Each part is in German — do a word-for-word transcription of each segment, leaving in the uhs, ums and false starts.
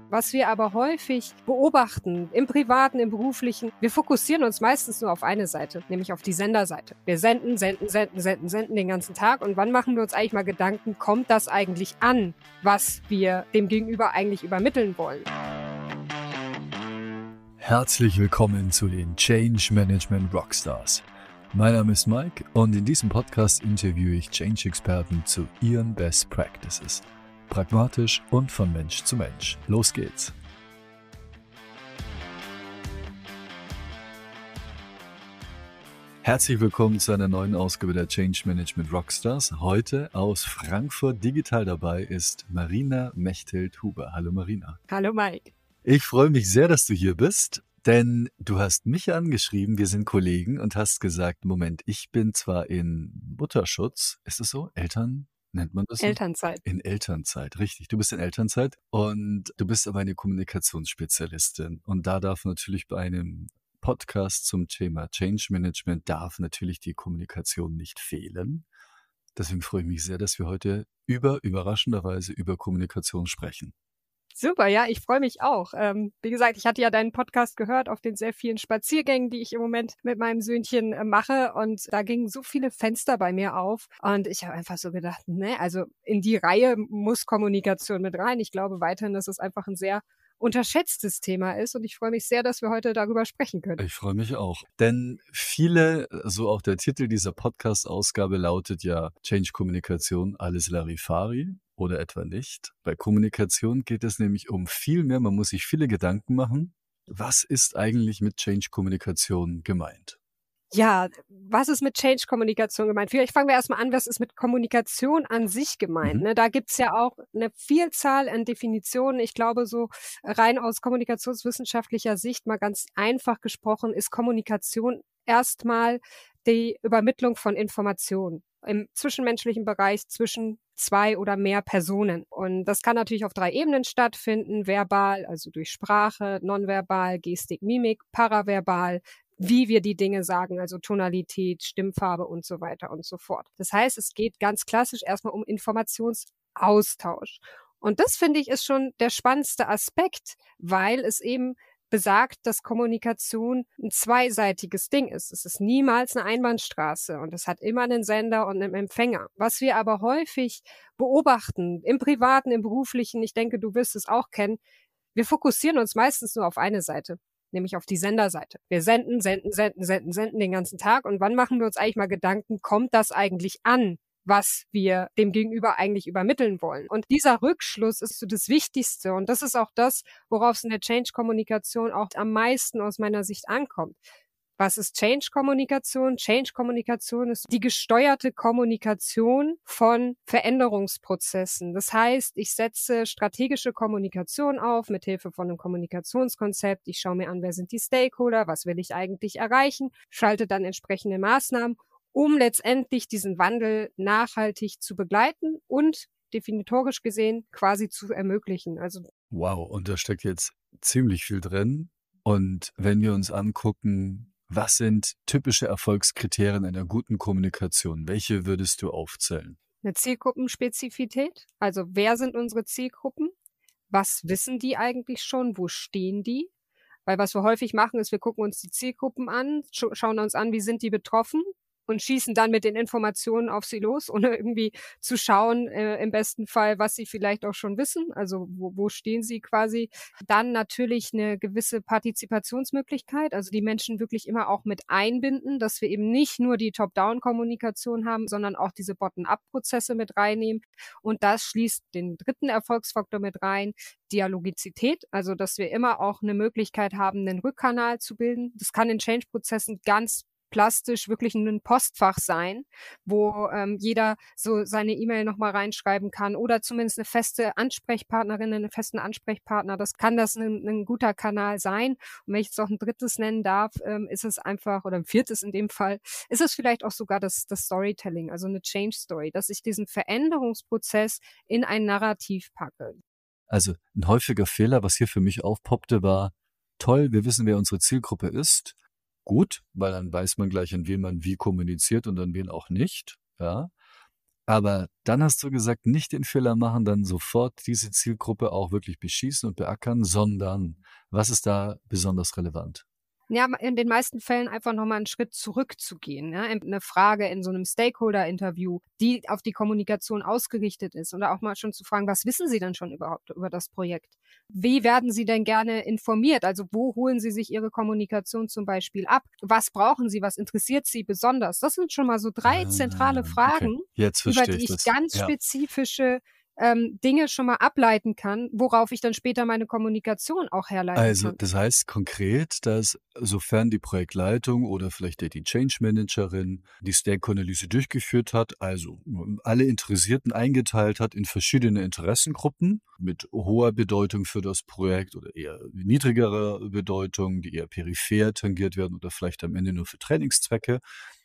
Was wir aber häufig beobachten, im Privaten, im Beruflichen, wir fokussieren uns meistens nur auf eine Seite, nämlich auf die Senderseite. Wir senden, senden, senden, senden, senden den ganzen Tag. Und wann machen wir uns eigentlich mal Gedanken, kommt das eigentlich an, was wir dem Gegenüber eigentlich übermitteln wollen? Herzlich willkommen zu den Change Management Rockstars. Mein Name ist Mike und in diesem Podcast interviewe ich Change-Experten zu ihren Best Practices. Pragmatisch und von Mensch zu Mensch. Los geht's! Herzlich willkommen zu einer neuen Ausgabe der Change Management Rockstars. Heute aus Frankfurt digital dabei ist Marina Mechthild-Huber. Hallo Marina. Hallo Mike. Ich freue mich sehr, dass du hier bist, denn du hast mich angeschrieben, wir sind Kollegen und hast gesagt, Moment, ich bin zwar in Mutterschutz, ist es so? Eltern? Nennt man das so? Elternzeit. In Elternzeit, richtig. Du bist in Elternzeit und du bist aber eine Kommunikationsspezialistin. Und da darf natürlich bei einem Podcast zum Thema Change Management darf natürlich die Kommunikation nicht fehlen. Deswegen freue ich mich sehr, dass wir heute über, überraschenderweise über Kommunikation sprechen. Super, ja, ich freue mich auch. Ähm, wie gesagt, ich hatte ja deinen Podcast gehört auf den sehr vielen Spaziergängen, die ich im Moment mit meinem Söhnchen äh, mache. Und da gingen so viele Fenster bei mir auf. Und ich habe einfach so gedacht, ne, also in die Reihe muss Kommunikation mit rein. Ich glaube weiterhin, dass es einfach ein sehr unterschätztes Thema ist. Und ich freue mich sehr, dass wir heute darüber sprechen können. Ich freue mich auch. Denn viele, so auch der Titel dieser Podcast-Ausgabe lautet ja Change-Kommunikation, alles Larifari. Oder etwa nicht. Bei Kommunikation geht es nämlich um viel mehr. Man muss sich viele Gedanken machen. Was ist eigentlich mit Change-Kommunikation gemeint? Ja, was ist mit Change-Kommunikation gemeint? Vielleicht fangen wir erstmal an, was ist mit Kommunikation an sich gemeint? Mhm. Ne? Da gibt's ja auch eine Vielzahl an Definitionen. Ich glaube, so rein aus kommunikationswissenschaftlicher Sicht, mal ganz einfach gesprochen, ist Kommunikation erstmal die Übermittlung von Informationen im zwischenmenschlichen Bereich zwischen zwei oder mehr Personen. Und das kann natürlich auf drei Ebenen stattfinden, verbal, also durch Sprache, nonverbal, Gestik, Mimik, paraverbal, wie wir die Dinge sagen, also Tonalität, Stimmfarbe und so weiter und so fort. Das heißt, es geht ganz klassisch erstmal um Informationsaustausch. Und das, finde ich, ist schon der spannendste Aspekt, weil es eben besagt, dass Kommunikation ein zweiseitiges Ding ist. Es ist niemals eine Einbahnstraße und es hat immer einen Sender und einen Empfänger. Was wir aber häufig beobachten, im Privaten, im Beruflichen, ich denke, du wirst es auch kennen, wir fokussieren uns meistens nur auf eine Seite, nämlich auf die Senderseite. Wir senden, senden, senden, senden, senden den ganzen Tag und wann machen wir uns eigentlich mal Gedanken, kommt das eigentlich an, was wir dem Gegenüber eigentlich übermitteln wollen. Und dieser Rückschluss ist so das Wichtigste und das ist auch das, worauf es in der Change-Kommunikation auch am meisten aus meiner Sicht ankommt. Was ist Change-Kommunikation? Change-Kommunikation ist die gesteuerte Kommunikation von Veränderungsprozessen. Das heißt, ich setze strategische Kommunikation auf mit Hilfe von einem Kommunikationskonzept. Ich schaue mir an, wer sind die Stakeholder, was will ich eigentlich erreichen, schalte dann entsprechende Maßnahmen, um letztendlich diesen Wandel nachhaltig zu begleiten und definitorisch gesehen quasi zu ermöglichen. Also wow, und da steckt jetzt ziemlich viel drin. Und wenn wir uns angucken, was sind typische Erfolgskriterien einer guten Kommunikation? Welche würdest du aufzählen? eine Zielgruppenspezifität, also wer sind unsere Zielgruppen? Was wissen die eigentlich schon? Wo stehen die? Weil was wir häufig machen, ist, wir gucken uns die Zielgruppen an, sch- schauen uns an, wie sind die betroffen und schießen dann mit den Informationen auf sie los, ohne irgendwie zu schauen, äh, im besten Fall, was sie vielleicht auch schon wissen, also wo, wo stehen sie quasi. Dann natürlich eine gewisse Partizipationsmöglichkeit, also die Menschen wirklich immer auch mit einbinden, dass wir eben nicht nur die Top-Down-Kommunikation haben, sondern auch diese Bottom-up-Prozesse mit reinnehmen. Und das schließt den dritten Erfolgsfaktor mit rein, Dialogizität, also dass wir immer auch eine Möglichkeit haben, einen Rückkanal zu bilden. Das kann in Change-Prozessen ganz plastisch wirklich ein Postfach sein, wo ähm, jeder so seine E-Mail nochmal reinschreiben kann oder zumindest eine feste Ansprechpartnerin, einen festen Ansprechpartner. Das kann das ein, ein guter Kanal sein. Und wenn ich jetzt auch ein drittes nennen darf, ähm, ist es einfach, oder ein viertes in dem Fall, ist es vielleicht auch sogar das, das Storytelling, also eine Change Story, dass ich diesen Veränderungsprozess in ein Narrativ packe. Also ein häufiger Fehler, was hier für mich aufpoppte, war, toll, wir wissen, wer unsere Zielgruppe ist. Gut, weil dann weiß man gleich, an wen man wie kommuniziert und an wen auch nicht. Ja. Aber dann hast du gesagt, nicht den Fehler machen, dann sofort diese Zielgruppe auch wirklich beschießen und beackern, sondern was ist da besonders relevant? Ja, in den meisten Fällen einfach noch mal 'n Schritt zurückzugehen, ne? Eine Frage in so einem Stakeholder-Interview, die auf die Kommunikation ausgerichtet ist oder auch mal schon zu fragen: „Was wissen Sie denn schon überhaupt über das Projekt? Wie werden Sie denn gerne informiert? Also, wo holen Sie sich Ihre Kommunikation zum Beispiel ab? Was brauchen Sie? Was interessiert Sie besonders?“ Das sind schon mal so drei zentrale Ah, okay. Fragen, Jetzt über verstehe die ich ich das. ganz Ja. spezifische, ähm, Dinge schon mal ableiten kann, worauf ich dann später meine Kommunikation auch herleiten Also, kann. das heißt konkret, dass sofern die Projektleitung oder vielleicht der die Change Managerin die Stakeholder-Analyse durchgeführt hat, also ähm, alle Interessierten eingeteilt hat in verschiedene Interessengruppen mit hoher Bedeutung für das Projekt oder eher niedrigerer Bedeutung, die eher peripher tangiert werden oder vielleicht am Ende nur für Trainingszwecke.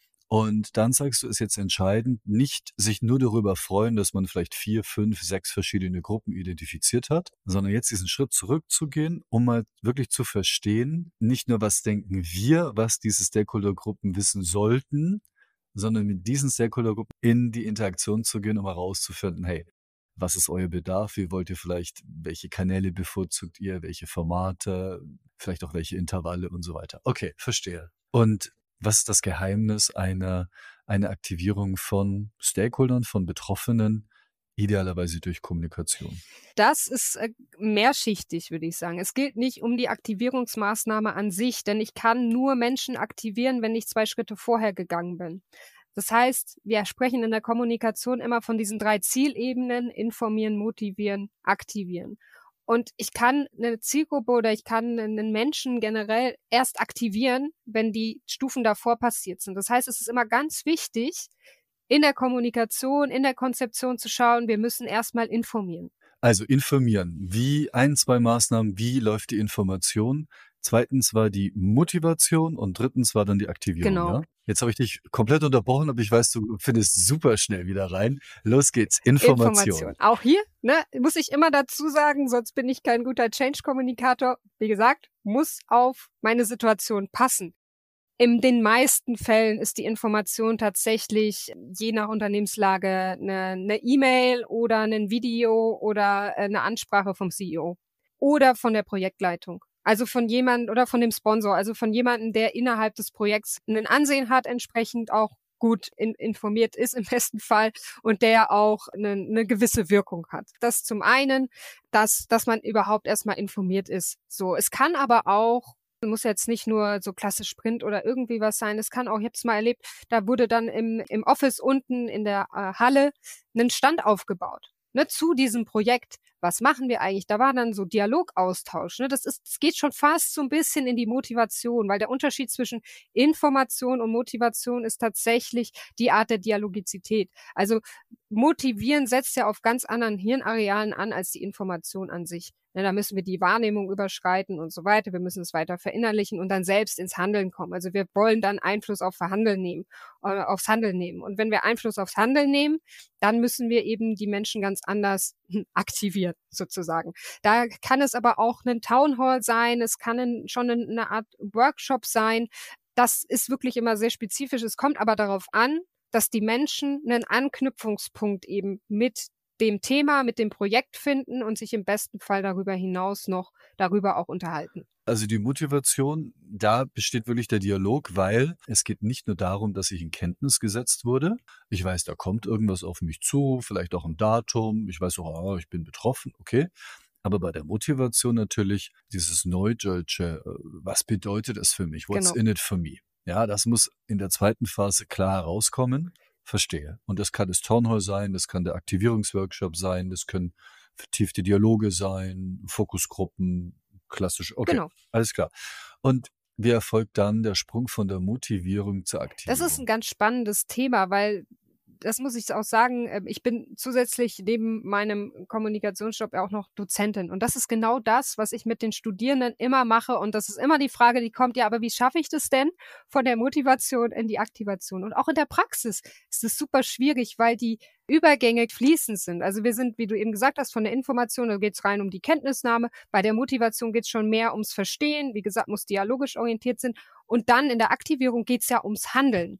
Und dann sagst du, ist jetzt entscheidend, nicht sich nur darüber freuen, dass man vielleicht vier, fünf, sechs verschiedene Gruppen identifiziert hat, sondern jetzt diesen Schritt zurückzugehen, um mal wirklich zu verstehen, nicht nur, was denken wir, was diese Stakeholdergruppen wissen sollten, sondern mit diesen Stakeholdergruppen in die Interaktion zu gehen, um herauszufinden, hey, was ist euer Bedarf? Wie wollt ihr vielleicht, welche Kanäle bevorzugt ihr, welche Formate, vielleicht auch welche Intervalle und so weiter. Okay, verstehe. Und was ist das Geheimnis einer einer Aktivierung von Stakeholdern, von Betroffenen, idealerweise durch Kommunikation? Das ist, äh, mehrschichtig, würde ich sagen. Es gilt nicht um die Aktivierungsmaßnahme an sich, denn ich kann nur Menschen aktivieren, wenn ich zwei Schritte vorher gegangen bin. Das heißt, wir sprechen in der Kommunikation immer von diesen drei Zielebenen: informieren, motivieren, aktivieren. Und ich kann 'ne Zielgruppe oder ich kann 'nen Menschen generell erst aktivieren, wenn die Stufen davor passiert sind. Das heißt, es ist immer ganz wichtig, in der Kommunikation, in der Konzeption zu schauen, wir müssen erst mal informieren. Also informieren. Wie ein, zwei Maßnahmen, wie läuft die Information? Zweitens war die Motivation und drittens war dann die Aktivierung, Genau. ja? Jetzt habe ich dich komplett unterbrochen, aber ich weiß, du findest super schnell wieder rein. Los geht's, Information. Information. Auch hier, ne, muss ich immer dazu sagen, sonst bin ich kein guter Change-Kommunikator. Wie gesagt, muss auf meine Situation passen. In den meisten Fällen ist die Information tatsächlich je nach Unternehmenslage 'ne 'ne E-Mail oder 'nen Video oder, äh, 'ne Ansprache vom C E O oder von der Projektleitung. Also von jemand oder von dem Sponsor, also von jemandem, der innerhalb des Projekts 'nen Ansehen hat, entsprechend auch gut in informiert ist im besten Fall und der auch 'ne 'ne gewisse Wirkung hat. Das zum einen, dass dass man überhaupt erst mal informiert ist. So, es kann aber auch muss jetzt nicht nur so klassisch Sprint oder irgendwie was sein. Es kann auch ich habe es mal erlebt, da wurde dann im im Office unten in der, äh, Halle 'nen Stand aufgebaut, ne, zu diesem Projekt. Was machen wir eigentlich? Da war dann so Dialogaustausch, ne? Das ist es geht schon fast so 'n bisschen in die Motivation, weil der Unterschied zwischen Information und Motivation ist tatsächlich die Art der Dialogizität. Also, motivieren setzt ja auf ganz anderen Hirnarealen an als die Information an sich. Ne, da müssen wir die Wahrnehmung überschreiten und so weiter. Wir müssen es weiter verinnerlichen und dann selbst ins Handeln kommen. Also, wir wollen dann Einfluss auf Verhandeln nehmen äh, aufs Handeln nehmen. Und wenn wir Einfluss aufs Handeln nehmen, dann müssen wir eben die Menschen ganz anders aktivieren, sozusagen. Da kann es aber auch 'nen Townhall sein, es kann 'nen schon 'nen 'ne Art Workshop sein. Das ist wirklich immer sehr spezifisch. Es kommt aber darauf an, dass die Menschen 'nen Anknüpfungspunkt eben mit dem Thema, mit dem Projekt finden und sich im besten Fall darüber hinaus noch darüber auch unterhalten. Also die Motivation, da besteht wirklich der Dialog, weil es geht nicht nur darum, dass ich in Kenntnis gesetzt wurde. Ich weiß, da kommt irgendwas auf mich zu, vielleicht auch 'n Datum. Ich weiß auch, ah, ich bin betroffen, okay. Aber bei der Motivation natürlich dieses Neudeutsche, äh, was bedeutet es für mich? What's Genau. in it for me? Ja, das muss in der zweiten Phase klar herauskommen. Verstehe. Und das kann das Townhall sein, das kann der Aktivierungsworkshop sein, das können vertiefte Dialoge sein, Fokusgruppen, klassisch okay, Genau. alles klar. Und wie erfolgt dann der Sprung von der Motivierung zur Das ist 'n Aktivierung? ganz spannendes Thema, weil das muss ich auch sagen, ähm, ich bin zusätzlich neben meinem Kommunikationsjob ja auch noch Dozentin. Und das ist genau das, was ich mit den Studierenden immer mache. Und das ist immer die Frage, die kommt: „Ja, aber wie schaffe ich das denn von der Motivation in die Aktivation?“ Und auch in der Praxis ist es super schwierig, weil die Übergänge fließend sind. Also, wir sind, wie du eben gesagt hast, von der Information, da geht's rein um die Kenntnisnahme. Bei der Motivation geht's schon mehr ums Verstehen. Wie gesagt, muss dialogisch orientiert sind. Und dann in der Aktivierung geht's ja ums Handeln.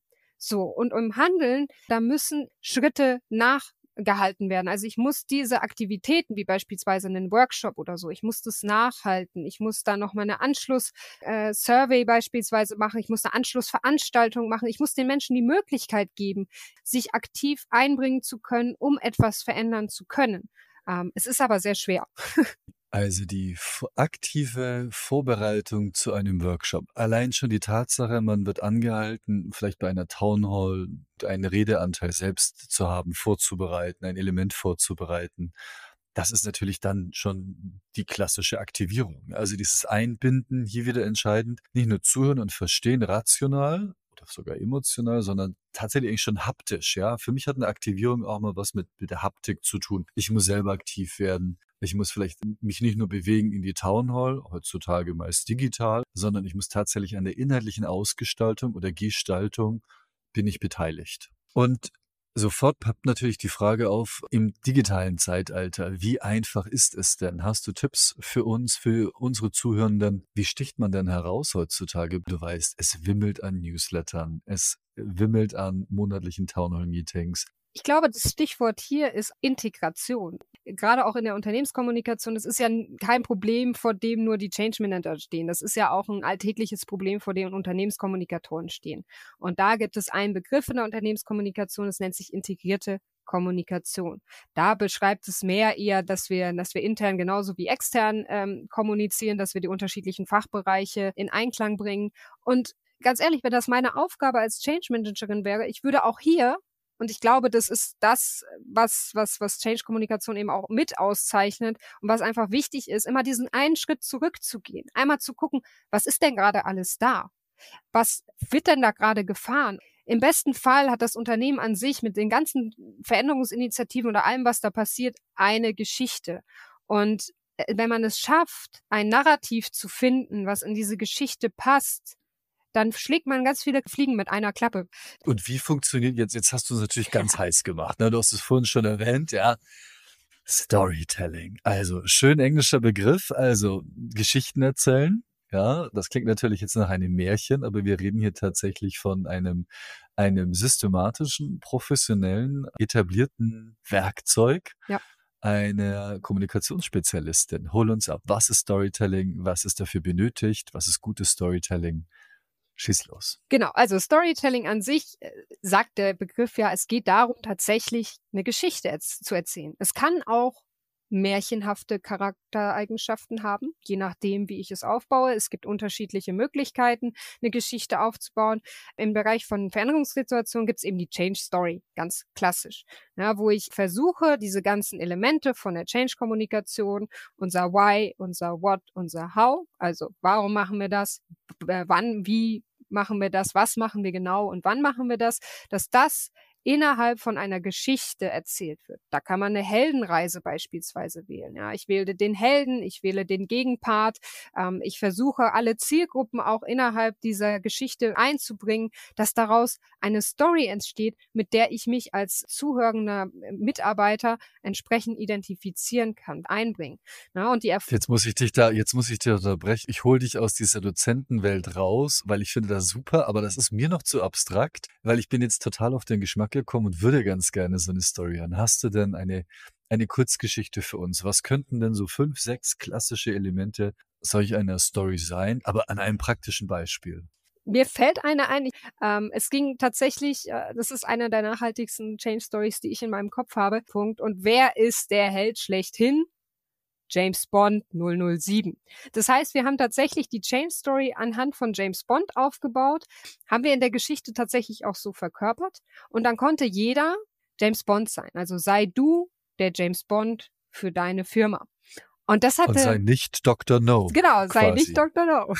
So, und im Handeln, da müssen Schritte nachgehalten werden. Also ich muss diese Aktivitäten, wie beispielsweise einen Workshop oder so, ich muss das nachhalten. Ich muss da nochmal eine Anschluss-Survey beispielsweise machen. Ich muss eine Anschlussveranstaltung machen. Ich muss den Menschen die Möglichkeit geben, sich aktiv einbringen zu können, um etwas verändern zu können. Ähm, es ist aber sehr schwer. Also die v- aktive Vorbereitung zu einem Workshop. Allein schon die Tatsache, man wird angehalten, vielleicht bei einer Town Hall einen Redeanteil selbst zu haben, vorzubereiten, ein Element vorzubereiten. Das ist natürlich dann schon die klassische Aktivierung. Also dieses Einbinden, hier wieder entscheidend, nicht nur zuhören und verstehen, rational oder sogar emotional, sondern tatsächlich eigentlich schon haptisch. Ja, für mich hat eine Aktivierung auch mal was mit, mit der Haptik zu tun. Ich muss selber aktiv werden. Ich muss vielleicht mich nicht nur bewegen in die Town Hall, heutzutage meist digital, sondern ich muss tatsächlich an der inhaltlichen Ausgestaltung oder Gestaltung bin ich beteiligt. Und sofort poppt natürlich die Frage auf, im digitalen Zeitalter, wie einfach ist es denn? Hast du Tipps für uns, für unsere Zuhörenden? Wie sticht man denn heraus heutzutage? Du weißt, es wimmelt an Newslettern, es wimmelt an monatlichen Town Hall Meetings. Ich glaube, das Stichwort hier ist Integration. Gerade auch in der Unternehmenskommunikation, das ist ja kein Problem, vor dem nur die Change Manager stehen. Das ist ja auch ein alltägliches Problem, vor dem Unternehmenskommunikatoren stehen. Und da gibt es einen Begriff in der Unternehmenskommunikation, das nennt sich integrierte Kommunikation. Da beschreibt es mehr eher, dass wir, dass wir intern genauso wie extern ähm, kommunizieren, dass wir die unterschiedlichen Fachbereiche in Einklang bringen. Und ganz ehrlich, wenn das meine Aufgabe als Change Managerin wäre, ich würde auch hier, und ich glaube, das ist das, was, was, was Change-Kommunikation eben auch mit auszeichnet und was einfach wichtig ist, immer diesen einen Schritt zurückzugehen. Einmal zu gucken, was ist denn gerade alles da? Was wird denn da gerade gefahren? Im besten Fall hat das Unternehmen an sich mit den ganzen Veränderungsinitiativen oder allem, was da passiert, eine Geschichte. Und wenn man es schafft, ein Narrativ zu finden, was in diese Geschichte passt, dann schlägt man ganz viele Fliegen mit einer Klappe. Und wie funktioniert jetzt, jetzt hast du es natürlich ganz heiß gemacht, ne? Du hast es vorhin schon erwähnt, ja. Storytelling. Also, schön englischer Begriff, also Geschichten erzählen. Ja, das klingt natürlich jetzt nach einem Märchen, aber wir reden hier tatsächlich von einem, einem systematischen, professionellen, etablierten Werkzeug Ja. einer Kommunikationsspezialistin. Hol uns ab. Was ist Storytelling? Was ist dafür benötigt? Was ist gutes Storytelling? Schieß los. Genau, also Storytelling an sich äh, sagt der Begriff ja, es geht darum, tatsächlich eine Geschichte erz- zu erzählen. Es kann auch märchenhafte Charaktereigenschaften haben, je nachdem, wie ich es aufbaue. Es gibt unterschiedliche Möglichkeiten, eine Geschichte aufzubauen. Im Bereich von Veränderungssituationen gibt es eben die Change Story, ganz klassisch, ja, wo ich versuche, diese ganzen Elemente von der Change-Kommunikation, unser Why, unser What, unser How, also warum machen wir das, äh, wann, wie machen wir das, was machen wir genau und wann machen wir das, dass das innerhalb von einer Geschichte erzählt wird. Da kann man eine Heldenreise beispielsweise wählen. Ja, ich wähle den Helden, ich wähle den Gegenpart. Ähm, ich versuche, alle Zielgruppen auch innerhalb dieser Geschichte einzubringen, dass daraus eine Story entsteht, mit der ich mich als zuhörender Mitarbeiter entsprechend identifizieren kann, einbringen. Ja, und die Erf- Jetzt muss ich dich da, jetzt muss ich dich unterbrechen. Ich hole dich aus dieser Dozentenwelt raus, weil ich finde das super, aber das ist mir noch zu abstrakt, weil ich bin jetzt total auf den Geschmack gekommen und würde ganz gerne so eine Story hören. Hast du denn eine, eine Kurzgeschichte für uns? Was könnten denn so fünf, sechs klassische Elemente solch einer Story sein, aber an einem praktischen Beispiel? Mir fällt eine ein. Ähm, es ging tatsächlich, äh, das ist eine der nachhaltigsten Change Stories, die ich in meinem Kopf habe. Punkt. Und wer ist der Held schlechthin? James Bond null null sieben. Das heißt, wir haben tatsächlich die Change Story anhand von James Bond aufgebaut, haben wir in der Geschichte tatsächlich auch so verkörpert. Und dann konnte jeder James Bond sein. Also sei du der James Bond für deine Firma. Und das hatte... Und sei nicht Doktor No. Genau, sei quasi. nicht Doktor No.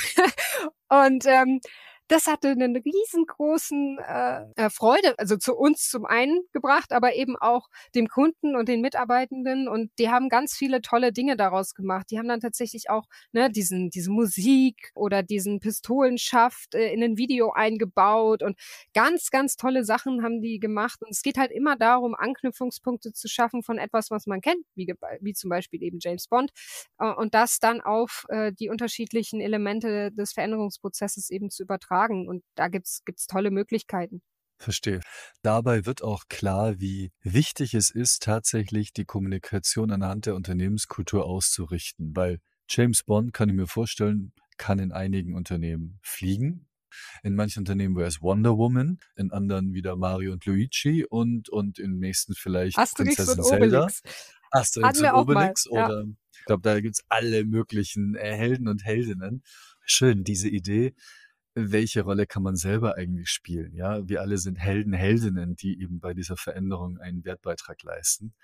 Und ähm, das hatte einen riesengroßen äh, äh, Freude, also zu uns zum einen gebracht, aber eben auch dem Kunden und den Mitarbeitenden. Und die haben ganz viele tolle Dinge daraus gemacht. Die haben dann tatsächlich auch ne, diesen diese Musik oder diesen Pistolenschaft äh, in ein Video eingebaut und ganz, ganz tolle Sachen haben die gemacht. Und es geht halt immer darum, Anknüpfungspunkte zu schaffen von etwas, was man kennt, wie, ge- wie zum Beispiel eben James Bond, äh, und das dann auf äh, die unterschiedlichen Elemente des Veränderungsprozesses eben zu übertragen. Und da gibt's gibt's tolle Möglichkeiten. Verstehe. Dabei wird auch klar, wie wichtig es ist, tatsächlich die Kommunikation anhand der Unternehmenskultur auszurichten, weil James Bond, kann ich mir vorstellen, kann in einigen Unternehmen fliegen. In manchen Unternehmen wäre es Wonder Woman, in anderen wieder Mario und Luigi und, und im nächsten vielleicht Asterix und Prinzessin Zelda, Obelix. Asterix Hatten und wir auch mal, Obelix ja. oder ich glaube, da gibt's alle möglichen äh, Helden und Heldinnen. Schön, diese Idee, welche Rolle kann man selber eigentlich spielen? Ja, wir alle sind Helden, Heldinnen, die eben bei dieser Veränderung einen Wertbeitrag leisten.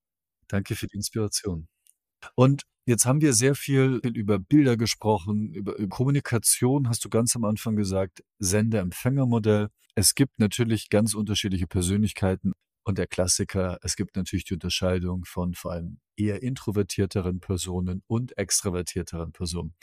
Danke für die Inspiration. Und jetzt haben wir sehr viel über Bilder gesprochen, über, über Kommunikation, hast du ganz am Anfang gesagt, Sender-Empfänger-Modell. Es gibt natürlich ganz unterschiedliche Persönlichkeiten und der Klassiker, es gibt natürlich die Unterscheidung von vor allem eher introvertierteren Personen und extrovertierteren Personen.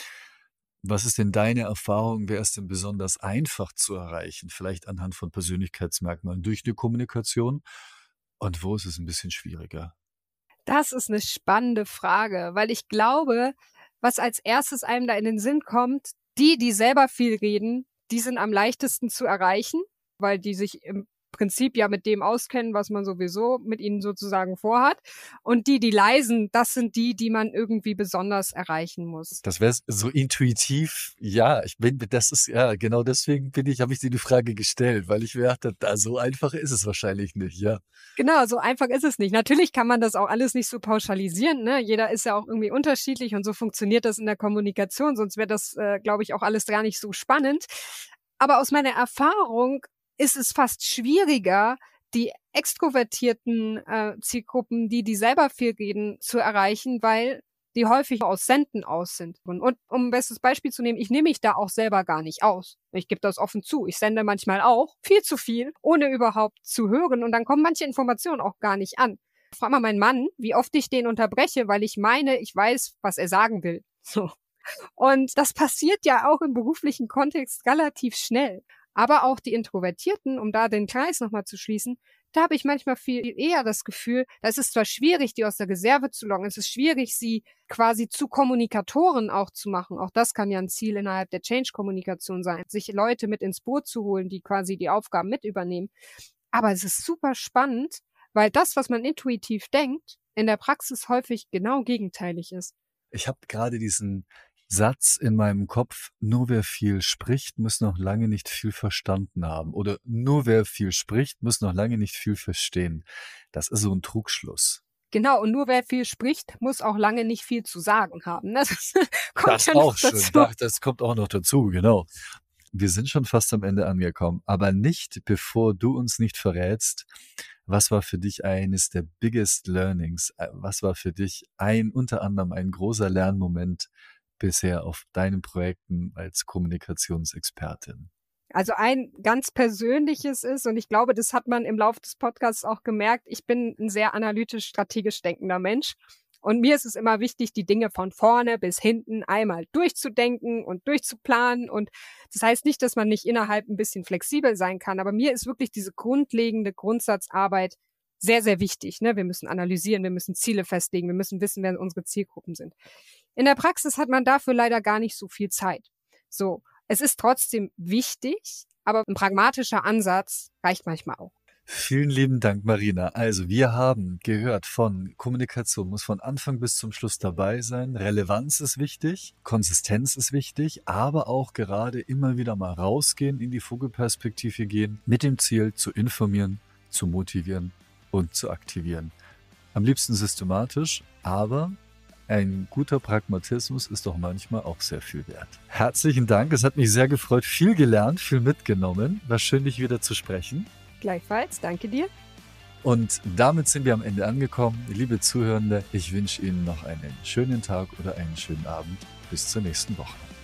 Was ist denn deine Erfahrung? Wer ist denn besonders einfach zu erreichen? Vielleicht anhand von Persönlichkeitsmerkmalen durch die Kommunikation? Und wo ist es ein bisschen schwieriger? Das ist eine spannende Frage, weil ich glaube, was als erstes einem da in den Sinn kommt, die, die selber viel reden, die sind am leichtesten zu erreichen, weil die sich im Prinzip ja mit dem auskennen, was man sowieso mit ihnen sozusagen vorhat. Und die, die leisen, das sind die, die man irgendwie besonders erreichen muss. Das wäre so intuitiv. Ja, ich bin, das ist, ja, genau deswegen bin ich, habe ich dir die Frage gestellt, weil ich mir dachte, da, so einfach ist es wahrscheinlich nicht, ja. Genau, so einfach ist es nicht. Natürlich kann man das auch alles nicht so pauschalisieren, ne? Jeder ist ja auch irgendwie unterschiedlich und so funktioniert das in der Kommunikation, sonst wäre das, äh, glaube ich, auch alles gar nicht so spannend. Aber aus meiner Erfahrung ist es fast schwieriger, die extrovertierten äh, Zielgruppen, die die selber viel reden, zu erreichen, weil die häufig aus Senden aus sind. Und, und um ein bestes Beispiel zu nehmen, ich nehme mich da auch selber gar nicht aus. Ich gebe das offen zu. Ich sende manchmal auch viel zu viel, ohne überhaupt zu hören. Und dann kommen manche Informationen auch gar nicht an. Ich frage mal meinen Mann, wie oft ich den unterbreche, weil ich meine, ich weiß, was er sagen will. So. Und das passiert ja auch im beruflichen Kontext relativ schnell. Aber auch die Introvertierten, um da den Kreis nochmal zu schließen, da habe ich manchmal viel eher das Gefühl, da ist es zwar schwierig, die aus der Reserve zu locken, es ist schwierig, sie quasi zu Kommunikatoren auch zu machen. Auch das kann ja ein Ziel innerhalb der Change-Kommunikation sein, sich Leute mit ins Boot zu holen, die quasi die Aufgaben mit übernehmen. Aber es ist super spannend, weil das, was man intuitiv denkt, in der Praxis häufig genau gegenteilig ist. Ich habe gerade diesen Satz in meinem Kopf, nur wer viel spricht, muss noch lange nicht viel verstanden haben. Oder nur wer viel spricht, muss noch lange nicht viel verstehen. Das ist so ein Trugschluss. Genau, und nur wer viel spricht, muss auch lange nicht viel zu sagen haben. Das ist, kommt Das ja noch auch schön. dazu. Das, das kommt auch noch dazu, genau. Wir sind schon fast am Ende angekommen, aber nicht, bevor du uns nicht verrätst, was war für dich eines der biggest learnings? Was war für dich ein, unter anderem ein großer Lernmoment bisher auf deinen Projekten als Kommunikationsexpertin? Also ein ganz persönliches ist, und ich glaube, das hat man im Laufe des Podcasts auch gemerkt, ich bin ein sehr analytisch, strategisch denkender Mensch. Und mir ist es immer wichtig, die Dinge von vorne bis hinten einmal durchzudenken und durchzuplanen. Und das heißt nicht, dass man nicht innerhalb ein bisschen flexibel sein kann, aber mir ist wirklich diese grundlegende Grundsatzarbeit sehr, sehr wichtig. Ne? Wir müssen analysieren, wir müssen Ziele festlegen, wir müssen wissen, wer unsere Zielgruppen sind. In der Praxis hat man dafür leider gar nicht so viel Zeit. So, es ist trotzdem wichtig, aber ein pragmatischer Ansatz reicht manchmal auch. Vielen lieben Dank, Marina. Also wir haben gehört von Kommunikation muss von Anfang bis zum Schluss dabei sein. Relevanz ist wichtig, Konsistenz ist wichtig, aber auch gerade immer wieder mal rausgehen, in die Vogelperspektive gehen, mit dem Ziel zu informieren, zu motivieren und zu aktivieren. Am liebsten systematisch, aber ein guter Pragmatismus ist doch manchmal auch sehr viel wert. Herzlichen Dank, es hat mich sehr gefreut, viel gelernt, viel mitgenommen. War schön, dich wieder zu sprechen. Gleichfalls, danke dir. Und damit sind wir am Ende angekommen. Liebe Zuhörende, ich wünsche Ihnen noch einen schönen Tag oder einen schönen Abend. Bis zur nächsten Woche.